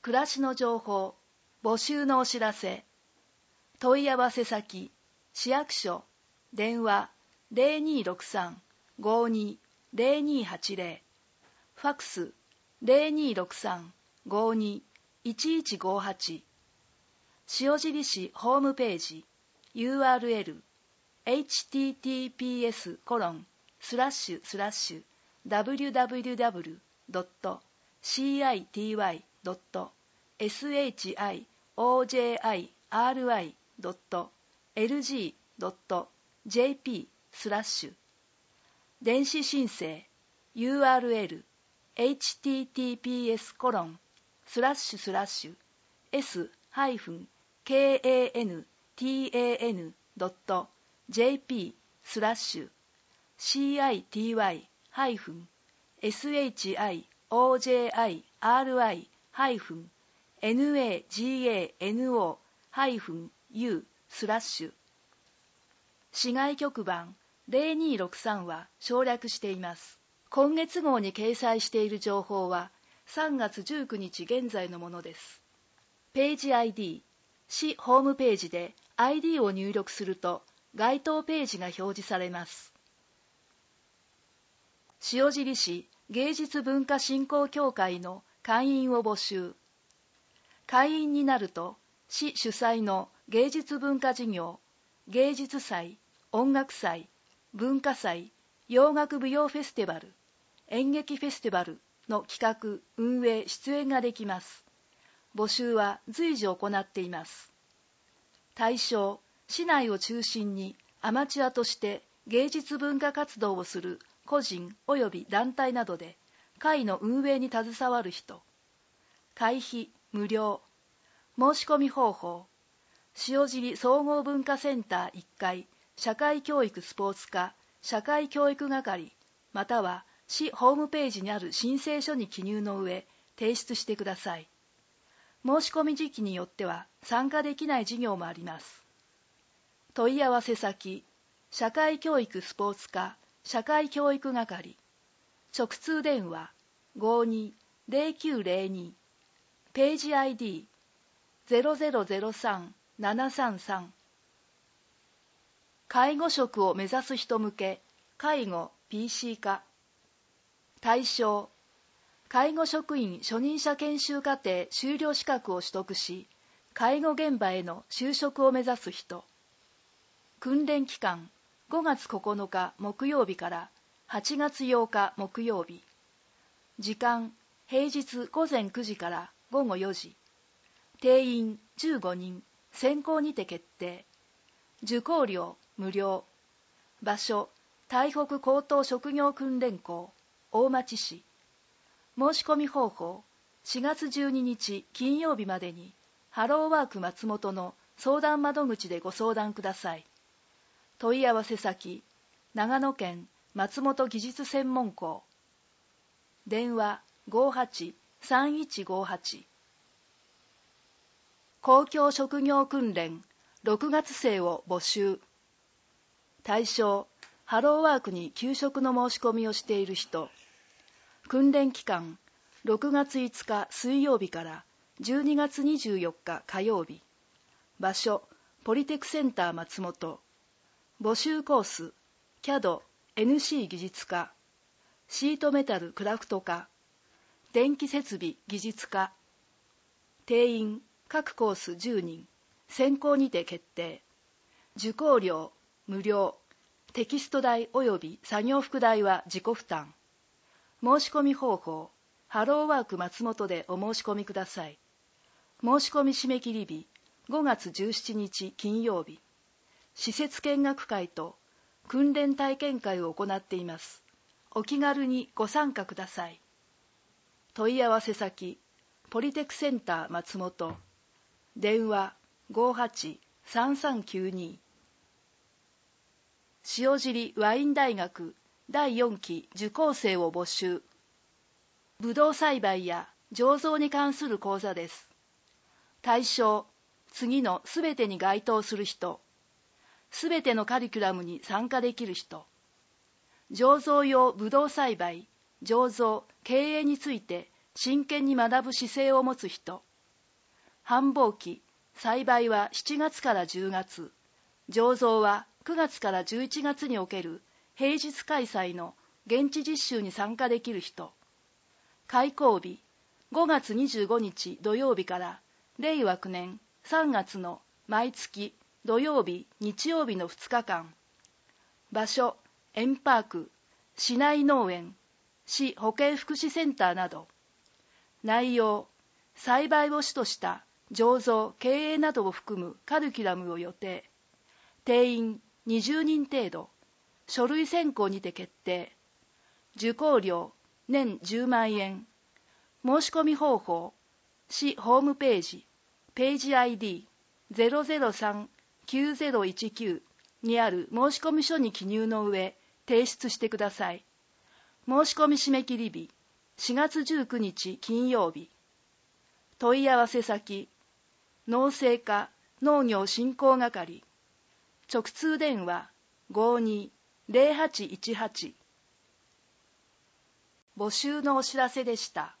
暮らしの情報、募集のお知らせ。問い合わせ先、市役所、電話0263-52-0280、ファックス0263-52-1158、塩尻市ホームページ、URL https://www.shirley.jp/ 電子申請 URL https://city-shirley.shirley-nagano-u/ 市外局番0263は省略しています。今月号に掲載している情報は3月19日現在のものです。ページ ID、市ホームページで ID を入力すると該当ページが表示されます。塩尻市芸術文化振興協会の会員を募集。会員になると市主催の芸術文化事業、芸術祭、音楽祭、文化祭、洋楽舞踊フェスティバル、演劇フェスティバルの企画・運営・出演ができます。募集は随時行っています。対象、市内を中心にアマチュアとして芸術文化活動をする個人及び団体などで会の運営に携わる人。会費無料。申し込み方法。塩尻総合文化センター1階社会教育スポーツ課社会教育係または市ホームページにある申請書に記入の上提出してください。申し込み時期によっては参加できない事業もあります。問い合わせ先、社会教育スポーツ課社会教育係、直通電話 52-0902、ページ ID 0003-733。介護職を目指す人向け介護 PC 化。対象、介護職員初任者研修課程修了資格を取得し、介護現場への就職を目指す人。訓練期間、5月9日木曜日から8月8日木曜日。時間、平日午前9時から午後4時。定員15人、先行にて決定。受講料無料。場所、台北高等職業訓練校、大町市。申し込み方法、4月12日金曜日までに、ハローワーク松本の相談窓口でご相談ください。問い合わせ先、長野県松本技術専門校。電話58-3158。公共職業訓練6月生を募集。対象、ハローワークに給食の申し込みをしている人。訓練期間、6月5日水曜日から12月24日火曜日。場所、ポリテクセンター松本。募集コース、CAD、NC 技術科。シートメタルクラフト科。電気設備技術科。定員、各コース10人。先行にて決定。受講料、無料。テキスト代及び作業服代は自己負担。申し込み方法、ハローワーク松本でお申し込みください。申し込み締め切り日、5月17日金曜日。施設見学会と訓練体験会を行っています。お気軽にご参加ください。問い合わせ先、ポリテクセンター松本。電話58-3392。塩尻ワイン大学第4期受講生を募集。ぶどう栽培や醸造に関する講座です。対象、次のすべてに該当する人。すべてのカリキュラムに参加できる人。醸造用ぶどう栽培、醸造、経営について真剣に学ぶ姿勢を持つ人。 繁忙期、栽培は7月から10月、醸造は9月から11月における平日開催の現地実習に参加できる人。開講日、5月25日土曜日から令和9年3月の毎月土曜日、日曜日の2日間。場所、円パーク、市内農園、市保健福祉センターなど。内容、栽培を主とした醸造・経営などを含むカリキュラムを予定。定員20人程度。書類選考にて決定。受講料年10万円。申し込み方法、市ホームページ、ページ ID003-9019 にある申し込み書に記入の上、提出してください。申し込み締め切り日、4月19日金曜日。問い合わせ先、農政課農業振興係。直通電話52-0818。募集のお知らせでした。